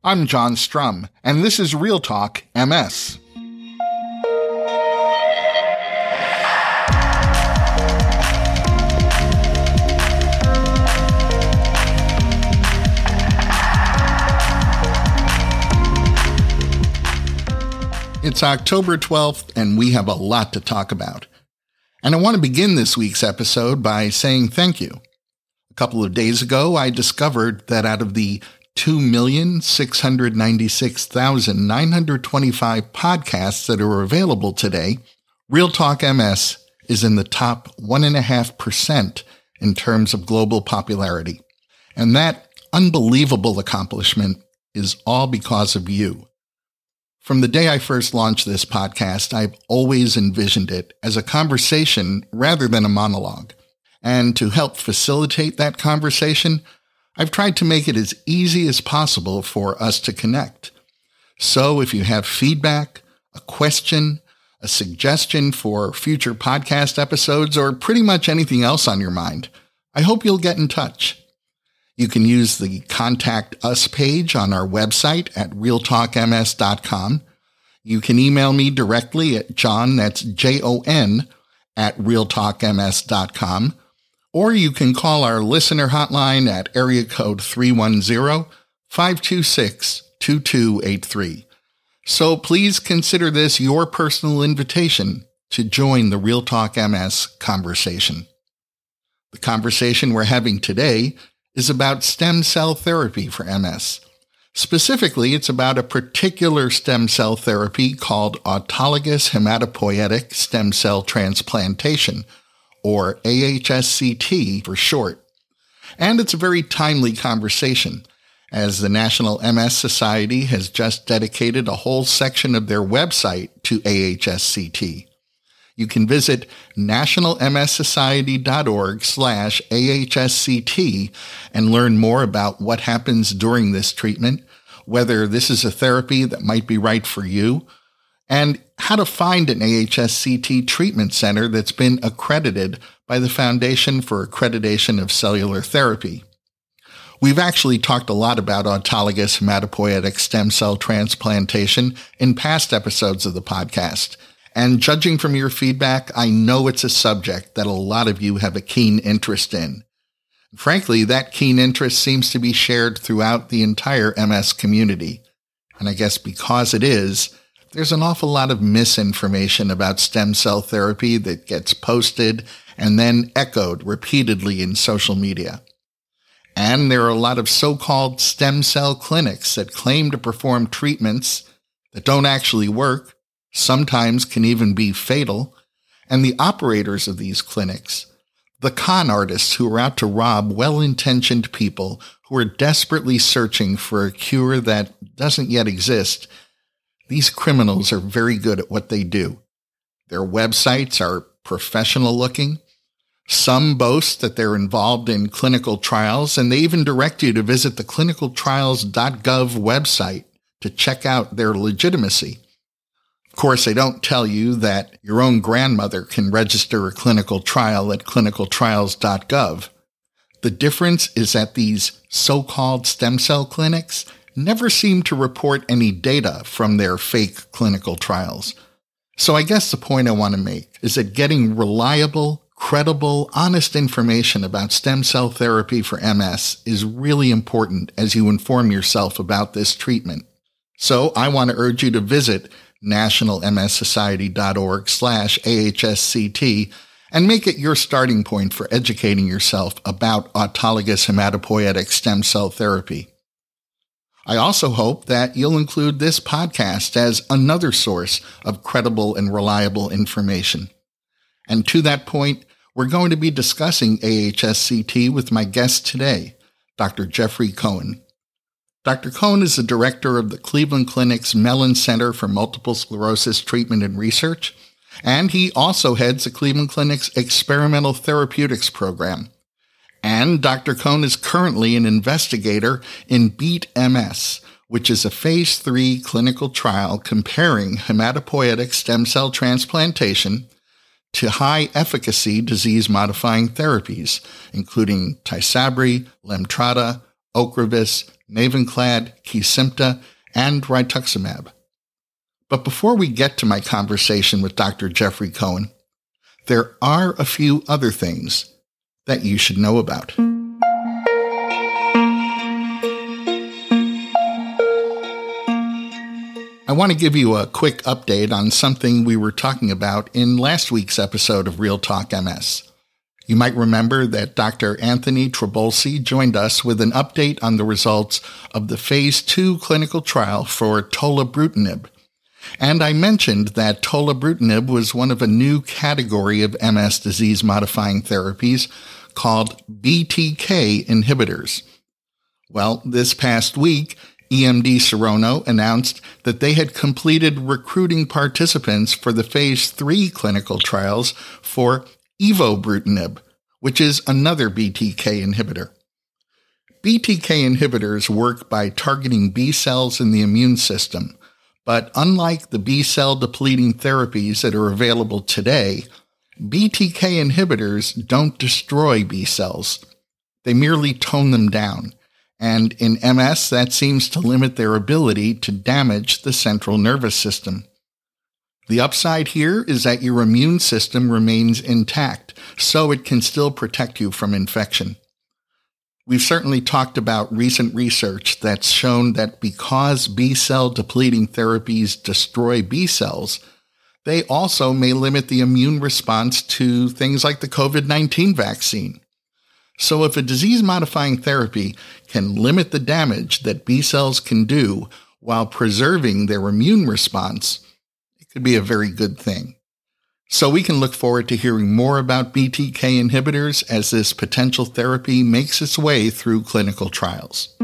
I'm John Strum, and this is Real Talk MS. It's October 12th, and we have a lot to talk about. And I want to begin this week's episode by saying thank you. A couple of days ago, I discovered that out of the 2,696,925 podcasts that are available today, Real Talk MS is in the top 1.5% in terms of global popularity. And that unbelievable accomplishment is all because of you. From the day I first launched this podcast, I've always envisioned it as a conversation rather than a monologue. And to help facilitate that conversation, I've tried to make it as easy as possible for us to connect. So if you have feedback, a question, a suggestion for future podcast episodes, or pretty much anything else on your mind, I hope you'll get in touch. You can use the Contact Us page on our website at realtalkms.com. You can email me directly at John, that's Jon, at realtalkms.com. Or you can call our listener hotline at area code 310-526-2283. So please consider this your personal invitation to join the Real Talk MS conversation. The conversation we're having today is about stem cell therapy for MS. Specifically, it's about a particular stem cell therapy called autologous hematopoietic stem cell transplantation, or AHSCT for short. And it's a very timely conversation, as the National MS Society has just dedicated a whole section of their website to AHSCT. You can visit nationalmssociety.org/AHSCT and learn more about what happens during this treatment, whether this is a therapy that might be right for you, and how to find an AHSCT treatment center that's been accredited by the Foundation for Accreditation of Cellular Therapy. We've actually talked a lot about autologous hematopoietic stem cell transplantation in past episodes of the podcast. And judging from your feedback, I know it's a subject that a lot of you have a keen interest in. Frankly, that keen interest seems to be shared throughout the entire MS community. And I guess because it is, there's an awful lot of misinformation about stem cell therapy that gets posted and then echoed repeatedly in social media. And there are a lot of so-called stem cell clinics that claim to perform treatments that don't actually work, sometimes can even be fatal, and the operators of these clinics, the con artists who are out to rob well-intentioned people who are desperately searching for a cure that doesn't yet exist, these criminals are very good at what they do. Their websites are professional-looking. Some boast that they're involved in clinical trials, and they even direct you to visit the clinicaltrials.gov website to check out their legitimacy. Of course, they don't tell you that your own grandmother can register a clinical trial at clinicaltrials.gov. The difference is that these so-called stem cell clinics never seem to report any data from their fake clinical trials. So I guess the point I want to make is that getting reliable, credible, honest information about stem cell therapy for MS is really important as you inform yourself about this treatment. So I want to urge you to visit nationalmssociety.org/AHSCT and make it your starting point for educating yourself about autologous hematopoietic stem cell therapy. I also hope that you'll include this podcast as another source of credible and reliable information. And to that point, we're going to be discussing AHSCT with my guest today, Dr. Jeffrey Cohen. Dr. Cohen is the director of the Cleveland Clinic's Mellon Center for Multiple Sclerosis Treatment and Research, and he also heads the Cleveland Clinic's Experimental Therapeutics Program. And Dr. Cohen is currently an investigator in BEAT MS, which is a phase 3 clinical trial comparing hematopoietic stem cell transplantation to high-efficacy disease-modifying therapies, including Tysabri, Lemtrada, Ocrevus, Mavenclad, Kesimpta, and rituximab. But before we get to my conversation with Dr. Jeffrey Cohen, there are a few other things that you should know about. I want to give you a quick update on something we were talking about in last week's episode of Real Talk MS. You might remember that Dr. Anthony Trabolsi joined us with an update on the results of the Phase 2 clinical trial for tolebrutinib. And I mentioned that tolebrutinib was one of a new category of MS disease-modifying therapies called BTK inhibitors. Well, this past week, EMD Serono announced that they had completed recruiting participants for the Phase 3 clinical trials for evobrutinib, which is another BTK inhibitor. BTK inhibitors work by targeting B cells in the immune system, but unlike the B-cell depleting therapies that are available today, BTK inhibitors don't destroy B cells. They merely tone them down, and in MS that seems to limit their ability to damage the central nervous system. The upside here is that your immune system remains intact, so it can still protect you from infection. We've certainly talked about recent research that's shown that because B-cell depleting therapies destroy B cells, they also may limit the immune response to things like the COVID-19 vaccine. So if a disease-modifying therapy can limit the damage that B cells can do while preserving their immune response, could be a very good thing. So we can look forward to hearing more about BTK inhibitors as this potential therapy makes its way through clinical trials.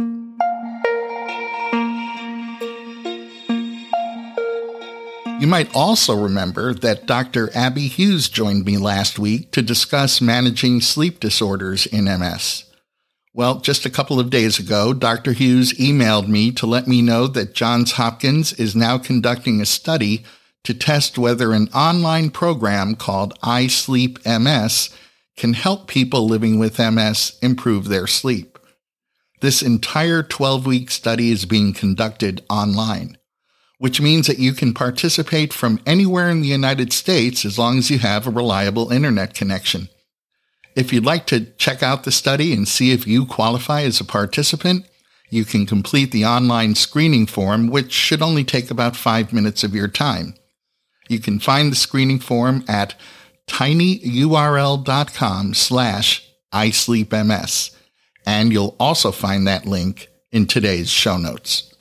You might also remember that Dr. Abby Hughes joined me last week to discuss managing sleep disorders in MS. Well, just a couple of days ago, Dr. Hughes emailed me to let me know that Johns Hopkins is now conducting a study to test whether an online program called iSleep-MS can help people living with MS improve their sleep. This entire 12-week study is being conducted online, which means that you can participate from anywhere in the United States as long as you have a reliable internet connection. If you'd like to check out the study and see if you qualify as a participant, you can complete the online screening form, which should only take about 5 minutes of your time. You can find the screening form at tinyurl.com/iSleepMS, and you'll also find that link in today's show notes.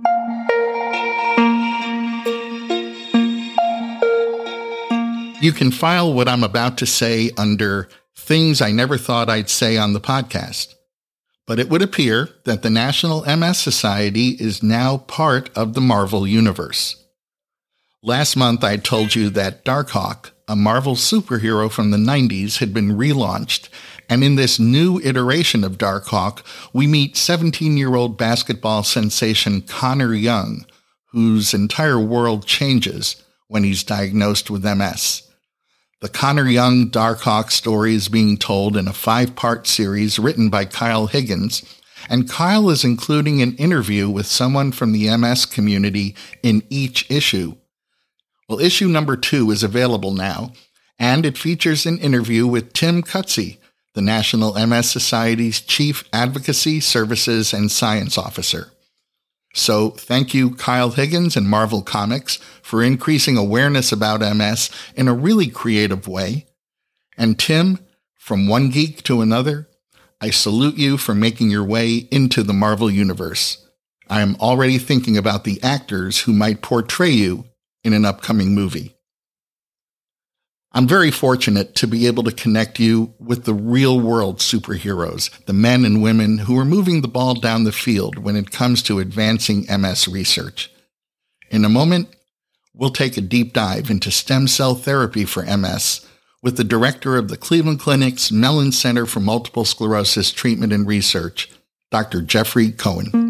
You can file what I'm about to say under Things I Never Thought I'd Say on the podcast, but it would appear that the National MS Society is now part of the Marvel Universe. Last month, I told you that Darkhawk, a Marvel superhero from the 90s, had been relaunched, and in this new iteration of Darkhawk, we meet 17-year-old basketball sensation Connor Young, whose entire world changes when he's diagnosed with MS. The Connor Young Darkhawk story is being told in a 5-part series written by Kyle Higgins, and Kyle is including an interview with someone from the MS community in each issue. Well, issue number 2 is available now, and it features an interview with Tim Cutsey, the National MS Society's Chief Advocacy, Services, and Science Officer. So thank you, Kyle Higgins and Marvel Comics, for increasing awareness about MS in a really creative way. And Tim, from one geek to another, I salute you for making your way into the Marvel Universe. I am already thinking about the actors who might portray you in an upcoming movie. I'm very fortunate to be able to connect you with the real-world superheroes, the men and women who are moving the ball down the field when it comes to advancing MS research. In a moment, we'll take a deep dive into stem cell therapy for MS with the director of the Cleveland Clinic's Mellon Center for Multiple Sclerosis Treatment and Research, Dr. Jeffrey Cohen.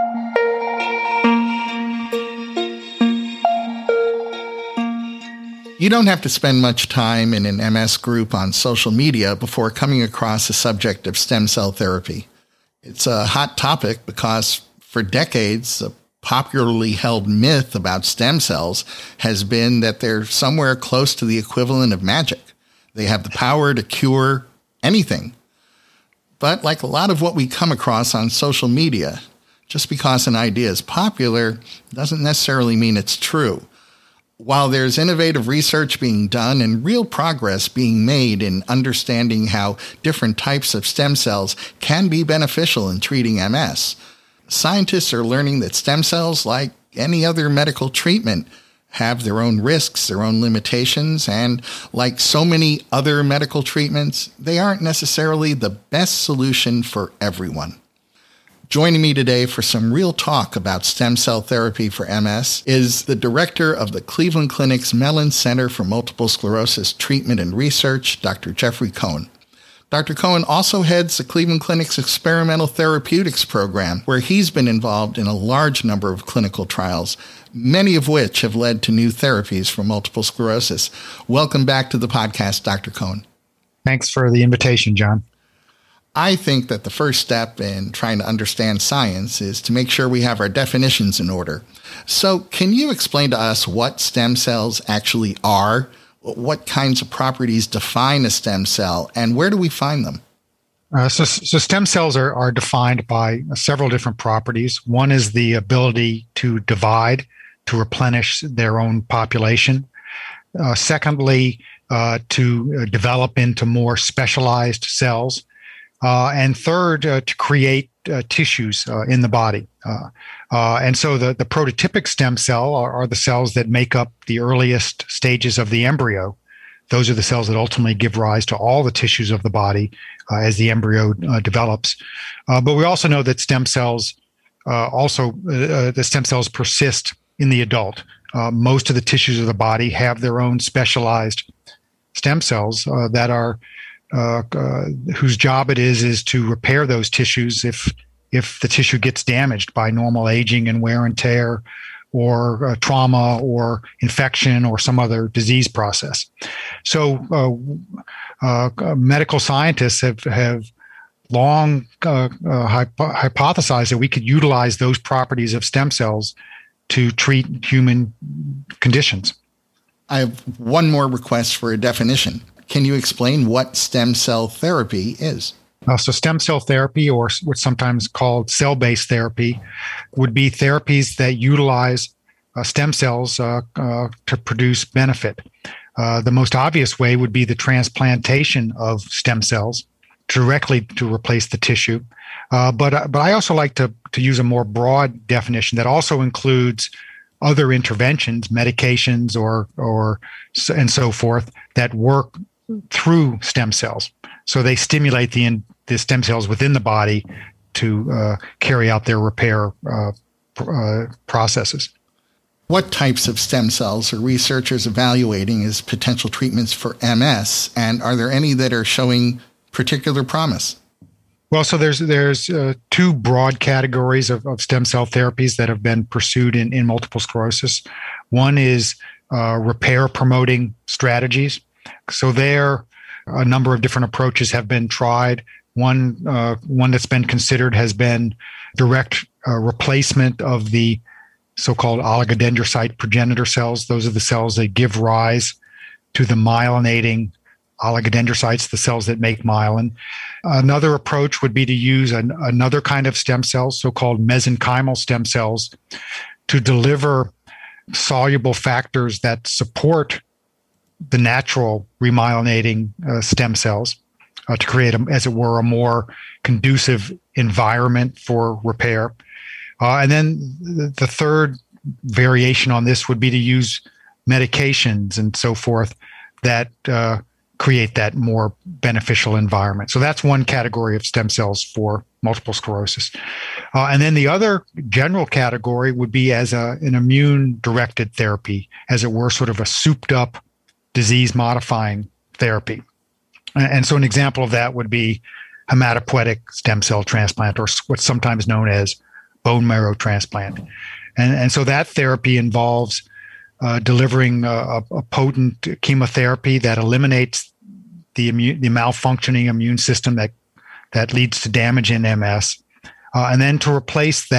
You don't have to spend much time in an MS group on social media before coming across the subject of stem cell therapy. It's a hot topic because For decades, a popularly held myth about stem cells has been that they're somewhere close to the equivalent of magic. They have the power to cure anything. But like a lot of what we come across on social media, just because an idea is popular doesn't necessarily mean it's true. While there's innovative research being done and real progress being made in understanding how different types of stem cells can be beneficial in treating MS, scientists are learning that stem cells, like any other medical treatment, have their own risks, their own limitations, and like so many other medical treatments, they aren't necessarily the best solution for everyone. Joining me today for some real talk about stem cell therapy for MS is the director of the Cleveland Clinic's Mellon Center for Multiple Sclerosis Treatment and Research, Dr. Jeffrey Cohen. Dr. Cohen also heads the Cleveland Clinic's Experimental Therapeutics Program, where he's been involved in a large number of clinical trials, many of which have led to new therapies for multiple sclerosis. Welcome back to the podcast, Dr. Cohen. Thanks for the invitation, John. I think that the first step in trying to understand science is to make sure we have our definitions in order. So can you explain to us what stem cells actually are? What kinds of properties define a stem cell, and where do we find them? So stem cells are defined by several different properties. One is the ability to divide, to replenish their own population. Secondly, to develop into more specialized cells. And third, to create tissues in the body. And so the prototypic stem cell are the cells that make up the earliest stages of the embryo. Those are the cells that ultimately give rise to all the tissues of the body as the embryo develops. But we also know that stem cells the stem cells persist in the adult. Most of the tissues of the body have their own specialized stem cells that are whose job it is to repair those tissues if the tissue gets damaged by normal aging and wear and tear, or trauma, or infection, or some other disease process. So medical scientists have long hypothesized that we could utilize those properties of stem cells to treat human conditions. I have one more request for a definition. Can you explain what stem cell therapy is? So stem cell therapy, or what's sometimes called cell-based therapy, would be therapies that utilize stem cells to produce benefit. The most obvious way would be the transplantation of stem cells directly to replace the tissue. But I also like to use a more broad definition that also includes other interventions, medications, or and so forth, that work through stem cells. So they stimulate the stem cells within the body to carry out their repair processes. What types of stem cells are researchers evaluating as potential treatments for MS, and are there any that are showing particular promise? Well, so there's two broad categories of stem cell therapies that have been pursued in multiple sclerosis. One is repair promoting strategies. So there, a number of different approaches have been tried. One that's been considered has been direct replacement of the so-called oligodendrocyte progenitor cells. Those are the cells that give rise to the myelinating oligodendrocytes, the cells that make myelin. Another approach would be to use another kind of stem cells, so-called mesenchymal stem cells, to deliver soluble factors that support the natural remyelinating stem cells to create, as it were, a more conducive environment for repair. And then the third variation on this would be to use medications and so forth that create that more beneficial environment. So that's one category of stem cells for multiple sclerosis. And then the other general category would be as an immune-directed therapy, as it were, sort of a souped-up disease-modifying therapy. And so an example of that would be hematopoietic stem cell transplant, or what's sometimes known as bone marrow transplant. And so that therapy involves delivering a potent chemotherapy that eliminates the malfunctioning immune system that leads to damage in MS, and then to replace that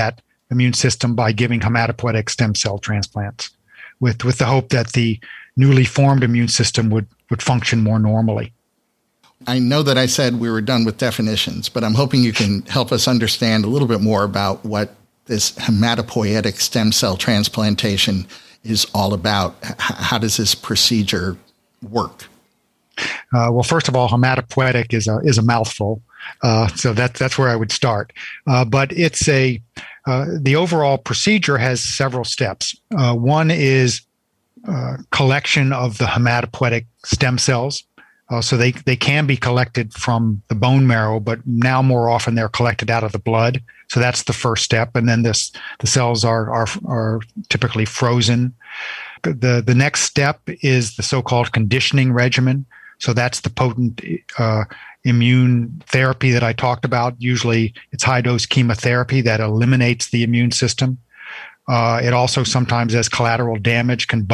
immune system by giving hematopoietic stem cell transplants, with the hope that the newly formed immune system would function more normally. I know that I said we were done with definitions, but I'm hoping you can help us understand a little bit more about what this hematopoietic stem cell transplantation is all about. How does this procedure work? Well, first of all, hematopoietic is a mouthful, so that's where I would start. But it's the overall procedure has several steps. One is collection of the hematopoietic stem cells. So they can be collected from the bone marrow, but now more often they're collected out of the blood. So that's the first step. And then the cells are typically frozen. The next step is the so-called conditioning regimen. So that's the potent immune therapy that I talked about. Usually it's high-dose chemotherapy that eliminates the immune system. It also sometimes, as collateral damage, can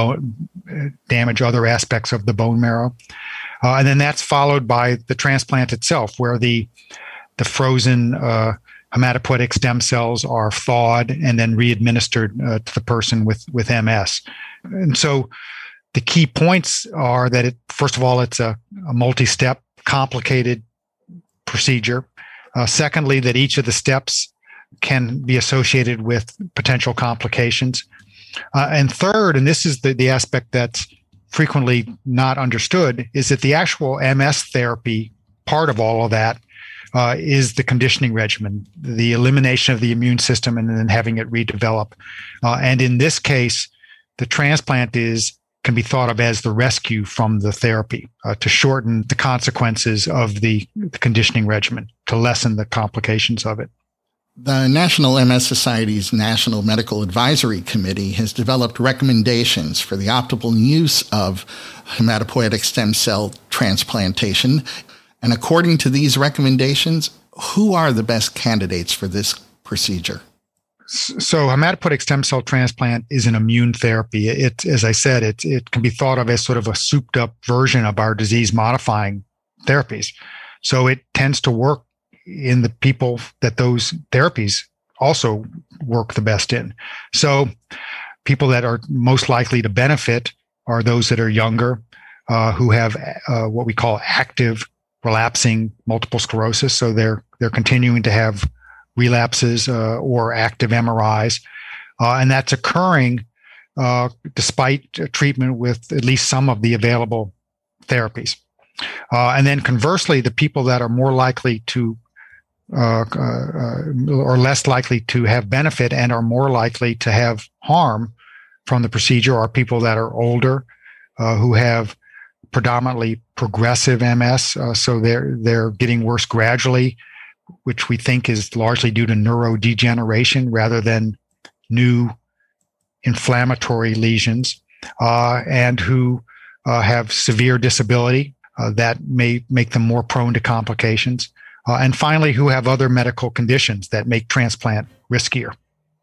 damage other aspects of the bone marrow. And then that's followed by the transplant itself, where the frozen hematopoietic stem cells are thawed and then readministered to the person with MS. And so the key points are that, first of all, it's a multi-step, complicated procedure. Secondly, that each of the steps can be associated with potential complications. And third, and this is the aspect that's frequently not understood, is that the actual MS therapy part of all of that is the conditioning regimen, the elimination of the immune system and then having it redevelop. And in this case, the transplant can be thought of as the rescue from the therapy to shorten the consequences of the conditioning regimen, to lessen the complications of it. The National MS Society's National Medical Advisory Committee has developed recommendations for the optimal use of hematopoietic stem cell transplantation. And according to these recommendations, who are the best candidates for this procedure? So hematopoietic stem cell transplant is an immune therapy. As I said, it can be thought of as sort of a souped up version of our disease modifying therapies. So it tends to work in the people that those therapies also work the best in. So people that are most likely to benefit are those that are younger, who have what we call active relapsing multiple sclerosis. So they're continuing to have relapses or active MRIs. And that's occurring despite treatment with at least some of the available therapies. And then conversely, the people that are more likely to or less likely to have benefit and are more likely to have harm from the procedure are people that are older, who have predominantly progressive MS. So they're getting worse gradually, which we think is largely due to neurodegeneration rather than new inflammatory lesions, and who have severe disability that may make them more prone to complications. And finally, who have other medical conditions that make transplant riskier.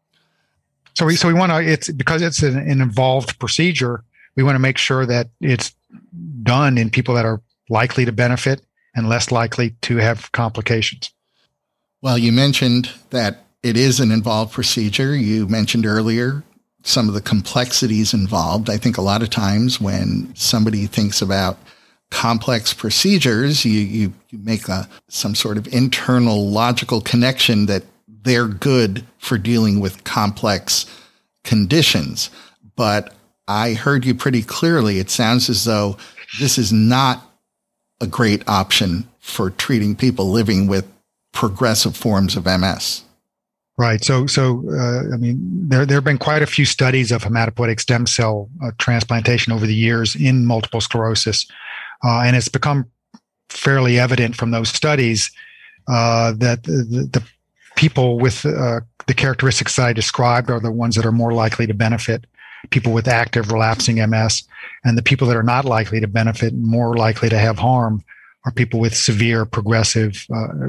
So we want to, because it's an involved procedure, we want to make sure that it's done in people that are likely to benefit and less likely to have complications. Well, you mentioned that it is an involved procedure. You mentioned earlier some of the complexities involved. I think a lot of times when somebody thinks about complex procedures, you make some sort of internal logical connection that they're good for dealing with complex conditions. But I heard you pretty clearly. It sounds as though this is not a great option for treating people living with progressive forms of MS. Right. So I mean, there have been quite a few studies of hematopoietic stem cell transplantation over the years in multiple sclerosis. And it's become fairly evident from those studies that the people with the characteristics that I described are the ones that are more likely to benefit, people with active relapsing MS, and the people that are not likely to benefit, more likely to have harm, are people with severe progressive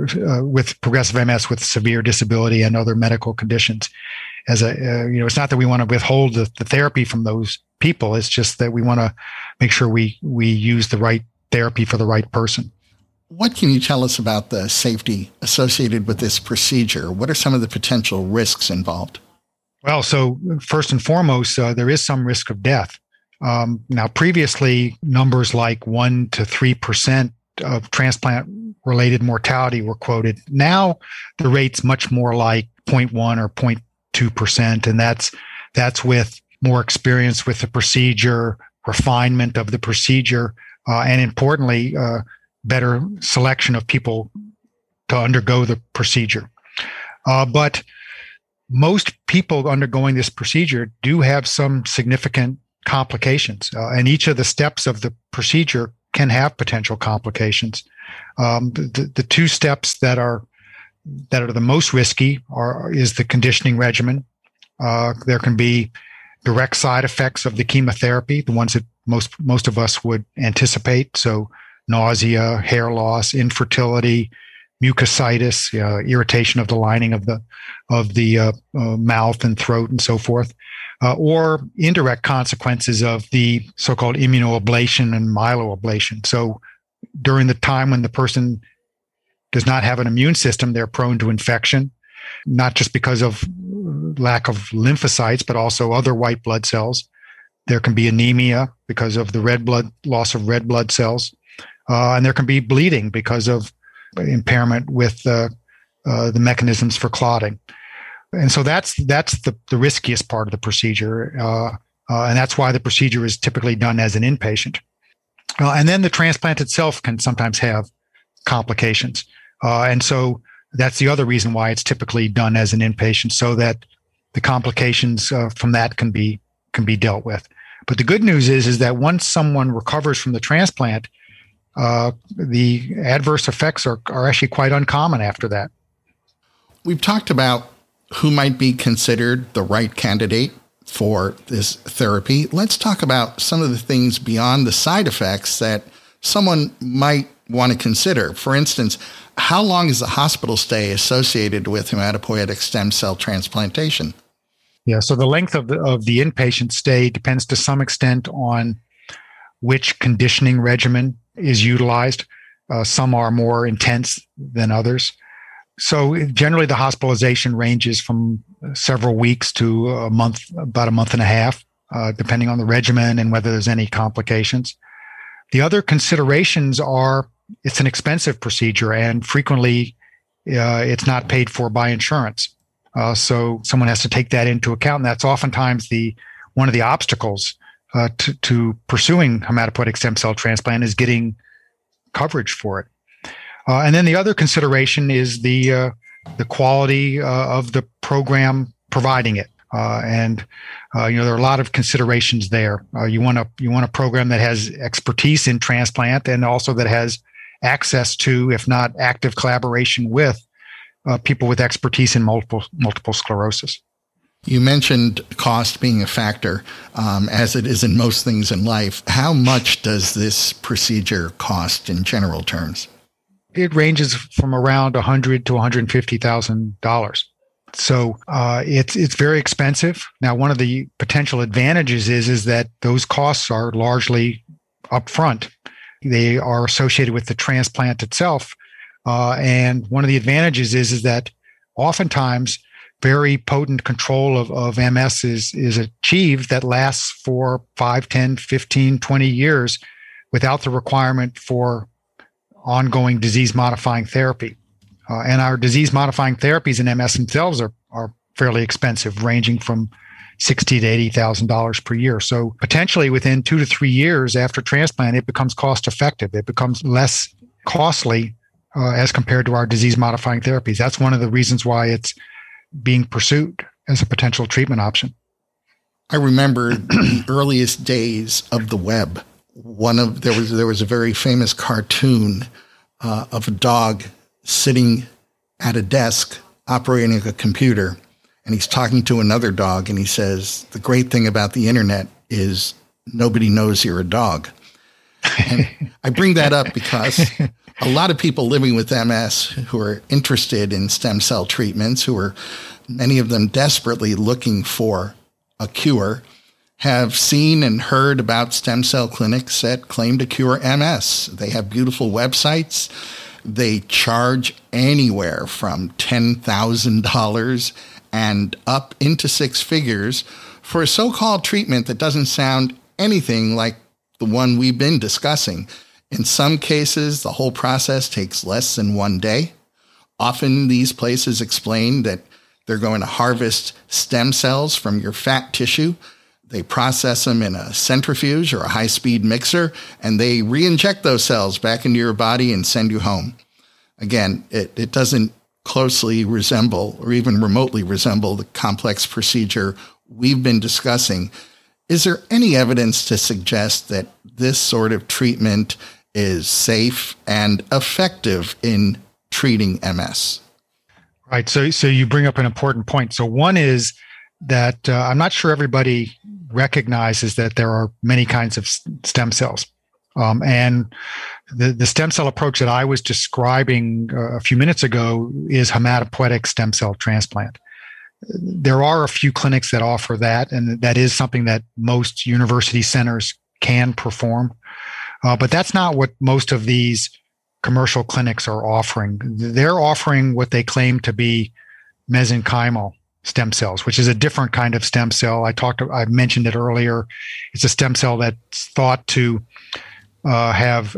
MS with severe disability and other medical conditions. It's not that we want to withhold the therapy from those people. It's just that we want to make sure we use the right therapy for the right person. What can you tell us about the safety associated with this procedure? What are some of the potential risks involved? Well, so first and foremost, there is some risk of death. Now, previously, numbers like 1 to 3% of transplant-related mortality were quoted. Now, the rate's much more like 0.1 or 0.2%, and that's with more experience with the procedure, refinement of the procedure, and importantly, better selection of people to undergo the procedure. But most people undergoing this procedure do have some significant complications, and each of the steps of the procedure can have potential complications. The two steps that are the most risky is the conditioning regimen. There can be direct side effects of the chemotherapy, the ones that most of us would anticipate. So nausea, hair loss, infertility, mucositis, irritation of the lining of the mouth and throat, and so forth, or indirect consequences of the so-called immunoablation and myeloablation. So during the time when the person does not have an immune system, they're prone to infection, not just because of lack of lymphocytes, but also other white blood cells. There can be anemia because of the loss of red blood cells, and there can be bleeding because of impairment with the mechanisms for clotting. And so that's the riskiest part of the procedure, and that's why the procedure is typically done as an inpatient. And then the transplant itself can sometimes have complications, and so that's the other reason why it's typically done as an inpatient, so that the complications from that can be dealt with. But the good news is that once someone recovers from the transplant, the adverse effects are actually quite uncommon after that. We've talked about who might be considered the right candidate for this therapy. Let's talk about some of the things beyond the side effects that someone might want to consider. For instance, how long is the hospital stay associated with hematopoietic stem cell transplantation? Yeah, so the length of the inpatient stay depends to some extent on which conditioning regimen is utilized. Some are more intense than others. So generally the hospitalization ranges from several weeks to a month, about a month and a half, depending on the regimen and whether there's any complications. The other considerations are it's an expensive procedure, and frequently it's not paid for by insurance. So someone has to take that into account, and that's oftentimes one of the obstacles to pursuing hematopoietic stem cell transplant is getting coverage for it. And then the other consideration is the quality of the program providing it. And there are a lot of considerations there. You want a program that has expertise in transplant, and also that has access to, if not active collaboration with, people with expertise in multiple sclerosis. You mentioned cost being a factor, as it is in most things in life. How much does this procedure cost in general terms? It ranges from around $100,000 to $150,000. So it's very expensive. Now, one of the potential advantages is that those costs are largely upfront. They are associated with the transplant itself. And one of the advantages is that oftentimes very potent control of MS is achieved that lasts for 5, 10, 15, 20 years without the requirement for ongoing disease-modifying therapy. And our disease-modifying therapies in MS themselves are fairly expensive, ranging from $60,000 to $80,000 per year. So potentially within 2 to 3 years after transplant, it becomes cost-effective. It becomes less costly as compared to our disease-modifying therapies. That's one of the reasons why it's being pursued as a potential treatment option. I remember the earliest days of the web. There was a very famous cartoon of a dog sitting at a desk operating a computer, and he's talking to another dog, and he says, "The great thing about the internet is nobody knows you're a dog." And I bring that up because a lot of people living with MS who are interested in stem cell treatments, many of them desperately looking for a cure, have seen and heard about stem cell clinics that claim to cure MS. They have beautiful websites. They charge anywhere from $10,000 and up into six figures for a so-called treatment that doesn't sound anything like the one we've been discussing. In some cases, the whole process takes less than 1 day. Often these places explain that they're going to harvest stem cells from your fat tissue. They process them in a centrifuge or a high-speed mixer, and they re-inject those cells back into your body and send you home. Again, it doesn't closely resemble or even remotely resemble the complex procedure we've been discussing. Is there any evidence to suggest that this sort of treatment is safe and effective in treating MS? Right. So you bring up an important point. So one is that I'm not sure everybody recognizes that there are many kinds of stem cells. And the stem cell approach that I was describing a few minutes ago is hematopoietic stem cell transplant. There are a few clinics that offer that, and that is something that most university centers can perform. But that's not what most of these commercial clinics are offering. They're offering what they claim to be mesenchymal stem cells, which is a different kind of stem cell. I mentioned it earlier. It's a stem cell that's thought to have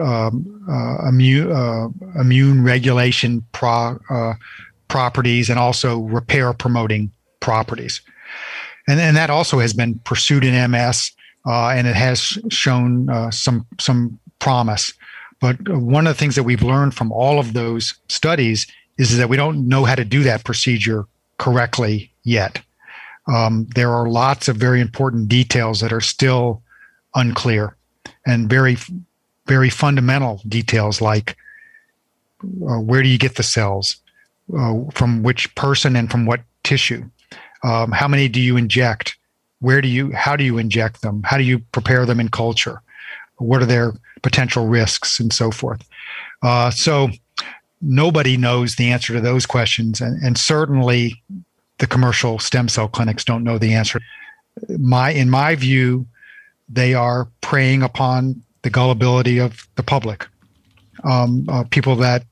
immune regulation properties and also repair promoting properties. And that also has been pursued in MS, and it has shown some promise. But one of the things that we've learned from all of those studies is that we don't know how to do that procedure correctly yet. There are lots of very important details that are still unclear, and very, very fundamental details like where do you get the cells, from which person and from what tissue, how many do you inject, how do you inject them, how do you prepare them in culture, what are their potential risks, and so forth. So nobody knows the answer to those questions, and certainly the commercial stem cell clinics don't know the answer. In my view, they are preying upon the gullibility of the public, people that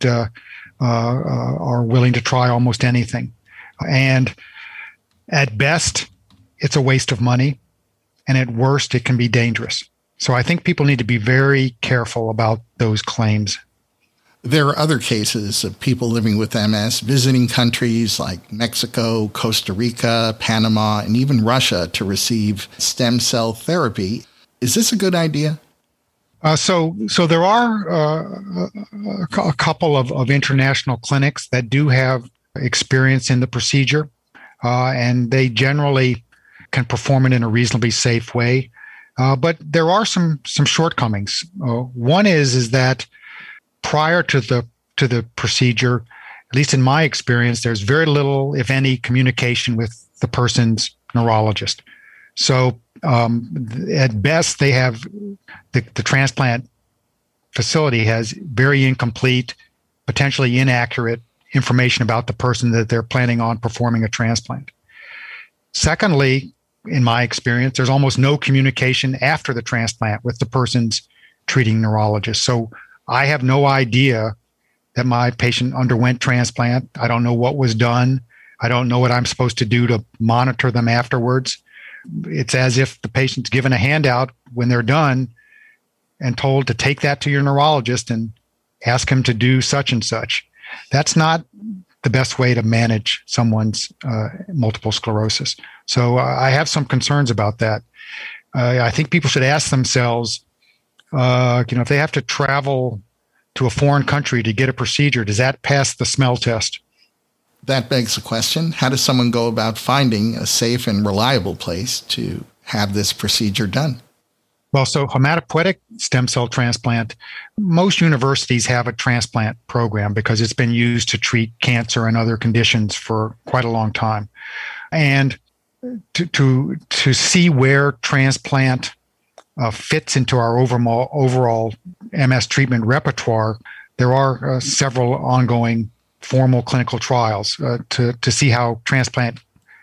are willing to try almost anything. And at best, it's a waste of money, and at worst, it can be dangerous. So I think people need to be very careful about those claims. There are other cases of people living with MS visiting countries like Mexico, Costa Rica, Panama, and even Russia to receive stem cell therapy. Is this a good idea? So there are a couple of international clinics that do have experience in the procedure, and they generally can perform it in a reasonably safe way. But there are some shortcomings. One is that prior to the procedure, at least in my experience, there's very little, if any, communication with the person's neurologist. So at best, they have the transplant facility has very incomplete, potentially inaccurate information about the person that they're planning on performing a transplant. Secondly, in my experience, there's almost no communication after the transplant with the person's treating neurologist. So I have no idea that my patient underwent transplant. I don't know what was done. I don't know what I'm supposed to do to monitor them afterwards. It's as if the patient's given a handout when they're done and told to take that to your neurologist and ask him to do such and such. That's not the best way to manage someone's multiple sclerosis. So I have some concerns about that. I think people should ask themselves, if they have to travel to a foreign country to get a procedure, does that pass the smell test? That begs the question, how does someone go about finding a safe and reliable place to have this procedure done? Well, so hematopoietic stem cell transplant, most universities have a transplant program because it's been used to treat cancer and other conditions for quite a long time. And to see where transplant fits into our overall MS treatment repertoire, there are several ongoing formal clinical trials to see how transplant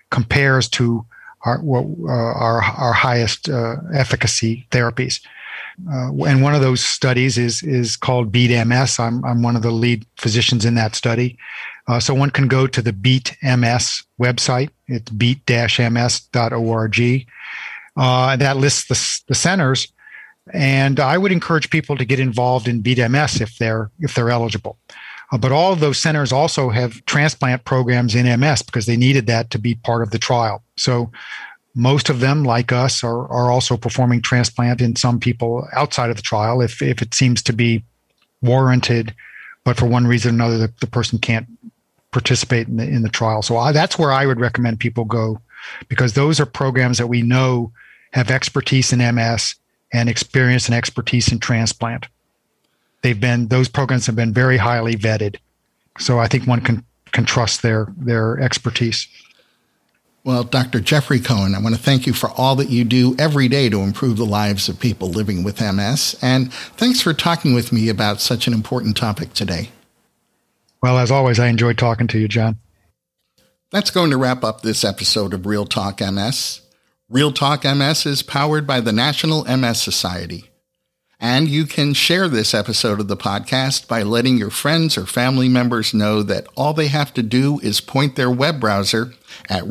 compares to our highest efficacy therapies. And one of those studies is called Beat MS. I'm one of the lead physicians in that study. So one can go to the Beat MS website. It's beat-ms.org. That lists the centers. And I would encourage people to get involved in Beat MS if they're eligible. But all of those centers also have transplant programs in MS because they needed that to be part of the trial. So most of them, like us, are also performing transplant in some people outside of the trial if it seems to be warranted, but for one reason or another, the person can't participate in the trial. So that's where I would recommend people go, because those are programs that we know have expertise in MS and experience and expertise in transplant. Those programs have been very highly vetted. So I think one can trust their expertise. Well, Dr. Jeffrey Cohen, I want to thank you for all that you do every day to improve the lives of people living with MS. And thanks for talking with me about such an important topic today. Well, as always, I enjoyed talking to you, John. That's going to wrap up this episode of Real Talk MS. Real Talk MS is powered by the National MS Society. And you can share this episode of the podcast by letting your friends or family members know that all they have to do is point their web browser at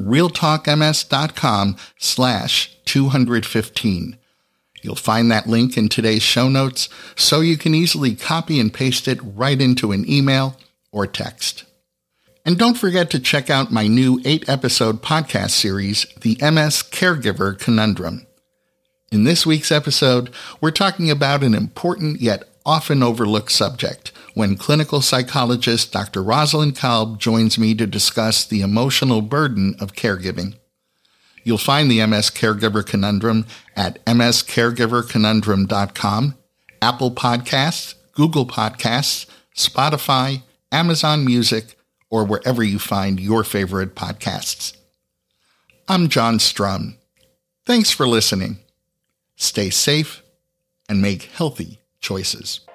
realtalkms.com/215. You'll find that link in today's show notes, so you can easily copy and paste it right into an email or text. And don't forget to check out my new 8-episode podcast series, The MS Caregiver Conundrum. In this week's episode, we're talking about an important yet often overlooked subject when clinical psychologist Dr. Rosalind Kalb joins me to discuss the emotional burden of caregiving. You'll find the MS Caregiver Conundrum at mscaregiverconundrum.com, Apple Podcasts, Google Podcasts, Spotify, Amazon Music, or wherever you find your favorite podcasts. I'm John Strum. Thanks for listening. Stay safe and make healthy choices.